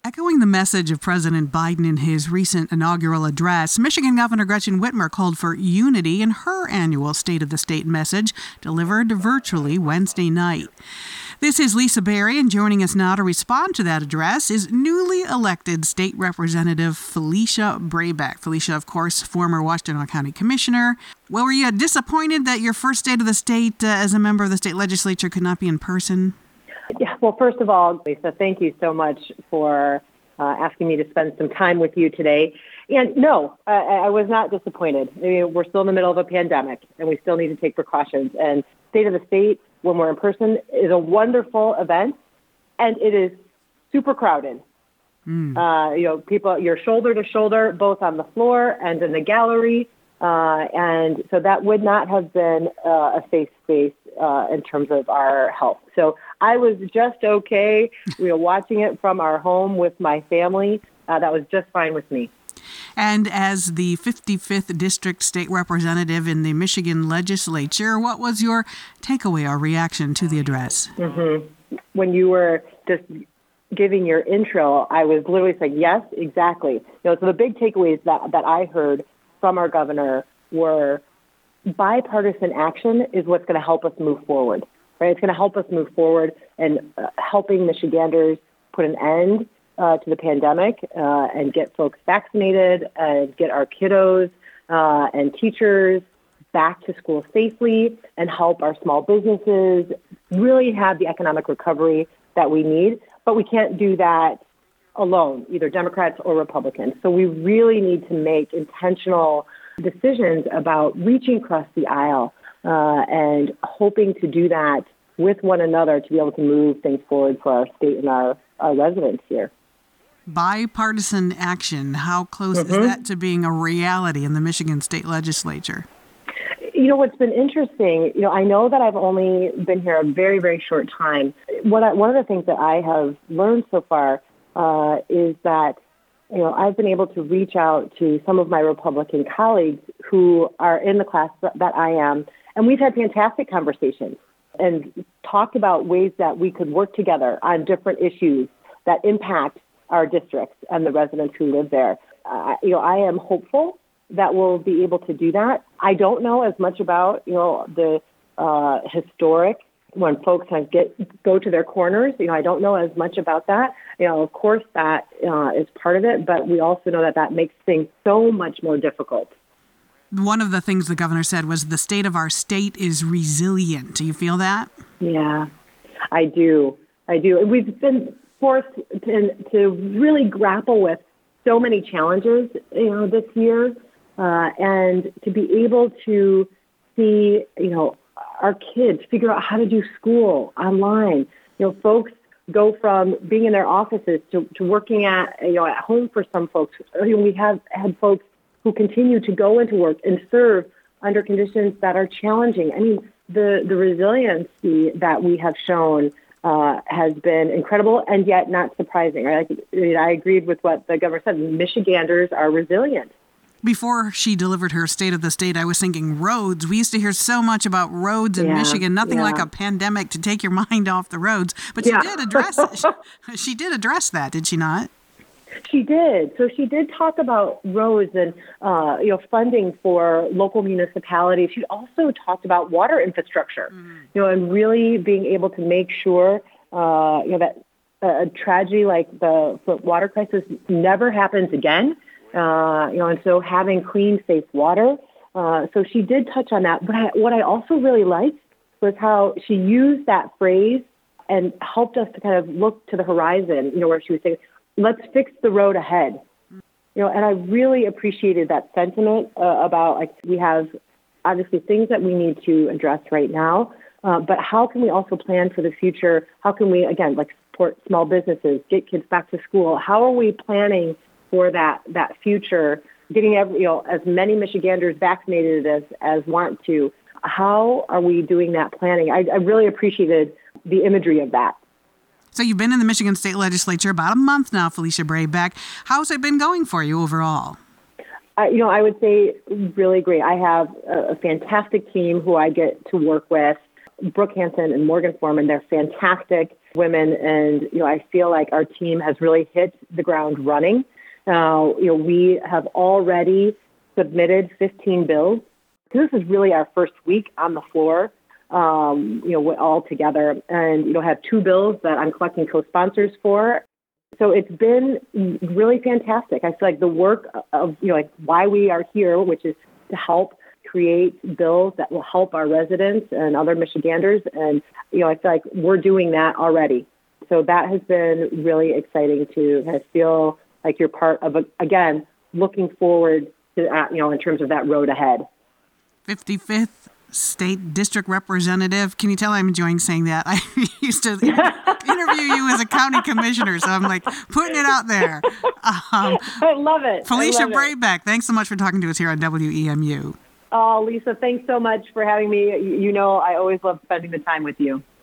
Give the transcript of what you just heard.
Echoing the message of President Biden in his recent inaugural address, Michigan Governor Gretchen Whitmer called for unity in her annual State of the State message delivered virtually Wednesday night. This is Lisa Berry, and joining us now to respond to that address is newly elected State Representative Felicia Brabeck. Felicia, of course, former Washtenaw County Commissioner. Well, were you disappointed that your first State of the State as a member of the state legislature could not be in person? Yeah, well, first of all, Lisa, thank you so much for asking me to spend some time with you today. And no, I was not disappointed. I mean, we're still in the middle of a pandemic, and we still need to take precautions. And State of the State, when we're in person, is a wonderful event, and it is super crowded. People, you're shoulder to shoulder, both on the floor and in the gallery. And so that would not have been a safe space in terms of our health. So I was just okay. We were watching it from our home with my family. That was just fine with me. And as the 55th District State Representative in the Michigan Legislature, what was your takeaway or reaction to the address? Mm-hmm. When you were just giving your intro, I was literally saying, yes, exactly. So the big takeaways that I heard from our governor were bipartisan action is what's going to help us move forward, right? It's going to help us move forward and helping Michiganders put an end to the pandemic and get folks vaccinated and get our kiddos and teachers back to school safely and help our small businesses really have the economic recovery that we need. But we can't do that alone, either Democrats or Republicans. So we really need to make intentional decisions about reaching across the aisle and hoping to do that with one another to be able to move things forward for our state and our residents here. Bipartisan action, how close is that to being a reality in the Michigan State Legislature? You know, what's been interesting, I know that I've only been here a very, very short time. One of the things that I have learned so far is that, I've been able to reach out to some of my Republican colleagues who are in the class that I am, and we've had fantastic conversations and talked about ways that we could work together on different issues that impact our districts and the residents who live there. I am hopeful that we'll be able to do that. I don't know as much about, the historic when folks go to their corners. I don't know as much about that. Of course, that is part of it, but we also know that makes things so much more difficult. One of the things the governor said was the state of our state is resilient. Do you feel that? Yeah, I do. We've been forced to really grapple with so many challenges, this year, and to be able to see, our kids figure out how to do school online. Folks go from being in their offices to working at home for some folks. We have had folks who continue to go into work and serve under conditions that are challenging. I mean, the resiliency that we have shown has been incredible and yet not surprising. Right? I agreed with what the governor said. Michiganders are resilient. Before she delivered her State of the State, I was thinking roads. We used to hear so much about roads in Michigan, nothing like a pandemic to take your mind off the roads. But she did address she did address that, did she not? She did. So she did talk about roads and funding for local municipalities. She also talked about water infrastructure, and really being able to make sure that a tragedy like the water crisis never happens again. And so having clean, safe water. So she did touch on that. But what I also really liked was how she used that phrase and helped us to kind of look to the horizon, where she was saying, let's fix the road ahead. And I really appreciated that sentiment about, we have obviously things that we need to address right now, but how can we also plan for the future? How can we, again, support small businesses, get kids back to school? How are we planning for that future, getting as many Michiganders vaccinated as want to? How are we doing that planning? I really appreciated the imagery of that. So you've been in the Michigan State Legislature about a month now, Felicia Brabeck. How's it been going for you overall? I would say really great. I have a fantastic team who I get to work with. Brooke Hansen and Morgan Foreman, they're fantastic. women. And, I feel like our team has really hit the ground running. We have already submitted 15 bills. This is really our first week on the floor, all together. And, have 2 bills that I'm collecting co-sponsors for. So it's been really fantastic. I feel like the work of, why we are here, which is to help create bills that will help our residents and other Michiganders. And, I feel like we're doing that already. So that has been really exciting to kind of feel like you're part of, again, looking forward to that, in terms of that road ahead. 55th State District Representative. Can you tell I'm enjoying saying that? I used to interview you as a county commissioner, so I'm like putting it out there. I love it. Felicia Brabeck, thanks so much for talking to us here on WEMU. Oh, Lisa, thanks so much for having me. I always love spending the time with you.